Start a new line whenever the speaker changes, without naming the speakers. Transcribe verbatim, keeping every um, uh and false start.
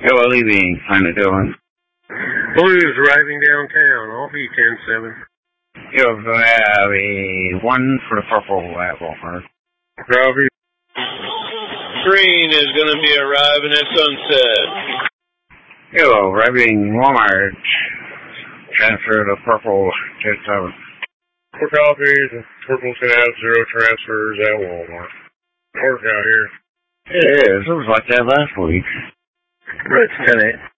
Hello, leaving. Kind of doing.
Blue's driving downtown. I'll be ten seven.
You're going to have a one for the purple at Walmart.
Copy.
Green is going to be arriving at Sunset.
Hello, arriving Walmart. Transfer the purple ten seven.
Four copies. Purple's going to have zero transfers at Walmart. Work out here.
It is. It was like that last week.
It's ten eight.